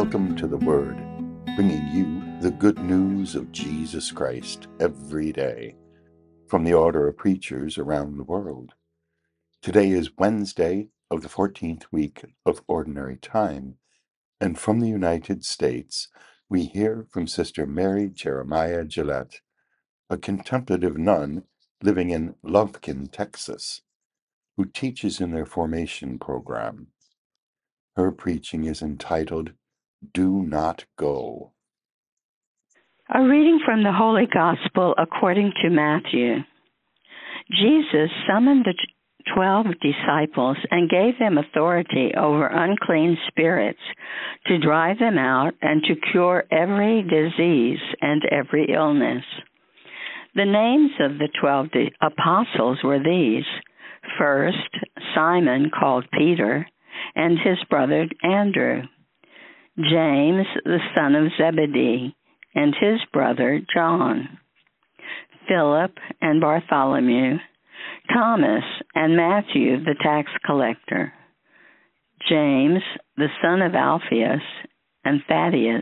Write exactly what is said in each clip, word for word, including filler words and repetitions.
Welcome to the Word, bringing you the good news of Jesus Christ every day from the Order of Preachers around the world. Today is Wednesday of the fourteenth week of Ordinary Time, and from the United States we hear from Sister Mary Jeremiah Gillette, a contemplative nun living in Lubkin, Texas, who teaches in their formation program. Her preaching is entitled, Do Not Go. A reading from the Holy Gospel according to Matthew. Jesus summoned the twelve disciples and gave them authority over unclean spirits to drive them out and to cure every disease and every illness. The names of the twelve apostles were these. First, Simon, called Peter, and his brother Andrew. James, the son of Zebedee, and his brother John. Philip and Bartholomew. Thomas and Matthew, the tax collector. James, the son of Alphaeus, and Thaddeus.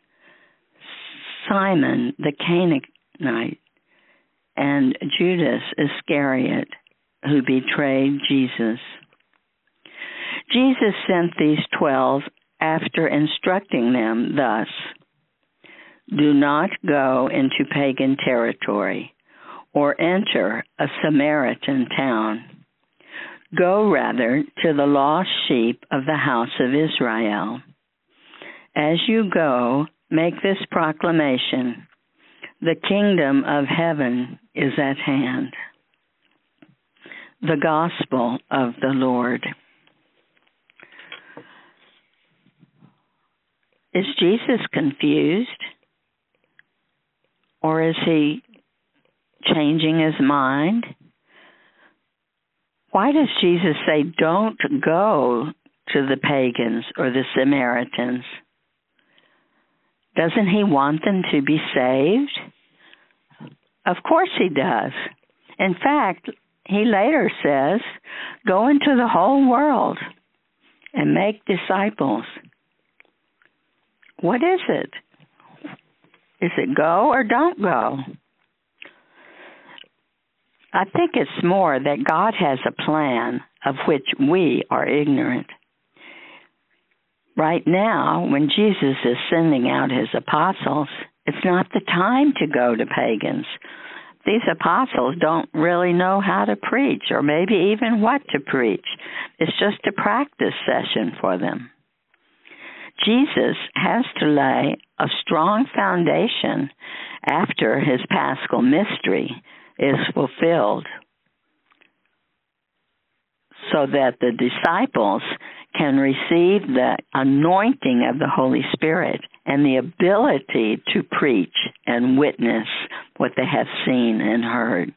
Simon, the Canaanite, and Judas Iscariot, who betrayed Jesus. Jesus sent these twelve after instructing them thus: Do not go into pagan territory or enter a Samaritan town. Go rather to the lost sheep of the house of Israel. As you go, make this proclamation: the kingdom of heaven is at hand. The Gospel of the Lord. Is Jesus confused? Or is he changing his mind? Why does Jesus say, don't go to the pagans or the Samaritans? Doesn't he want them to be saved? Of course he does. In fact, he later says, go into the whole world and make disciples. What is it? Is it go or don't go? I think it's more that God has a plan of which we are ignorant. Right now, when Jesus is sending out his apostles, it's not the time to go to pagans. These apostles don't really know how to preach, or maybe even what to preach. It's just a practice session for them. Jesus has to lay a strong foundation after his Paschal mystery is fulfilled, so that the disciples can receive the anointing of the Holy Spirit and the ability to preach and witness what they have seen and heard.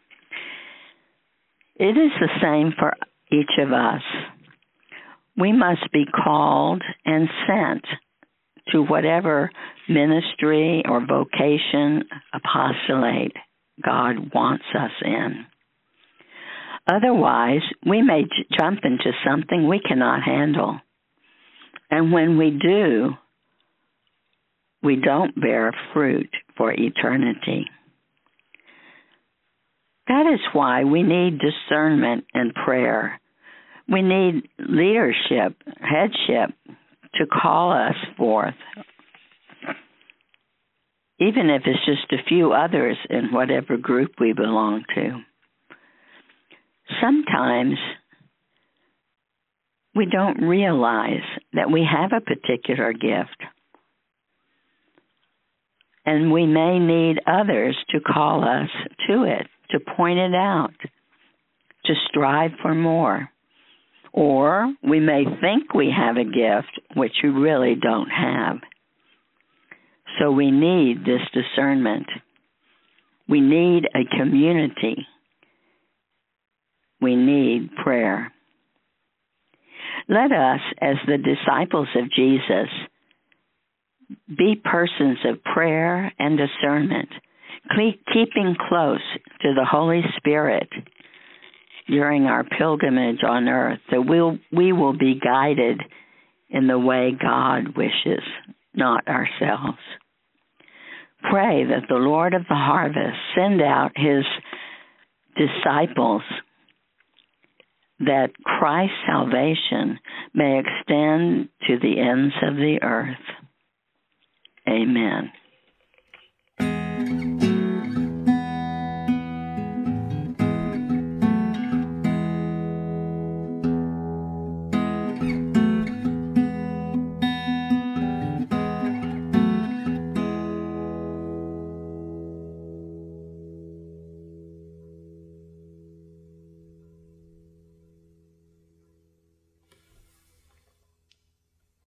It is the same for each of us. We must be called and sent to whatever ministry or vocation, apostolate, God wants us in. Otherwise, we may j- jump into something we cannot handle. And when we do, we don't bear fruit for eternity. That is why we need discernment and prayer. We need leadership, headship, to call us forth, even if it's just a few others in whatever group we belong to. Sometimes we don't realize that we have a particular gift, and we may need others to call us to it, to point it out, to strive for more. Or we may think we have a gift which we really don't have. So we need this discernment. We need a community. We need prayer. Let us, as the disciples of Jesus, be persons of prayer and discernment, keeping close to the Holy Spirit during our pilgrimage on earth, that we'll, we will be guided in the way God wishes, not ourselves. Pray that the Lord of the harvest send out his disciples, that Christ's salvation may extend to the ends of the earth. Amen.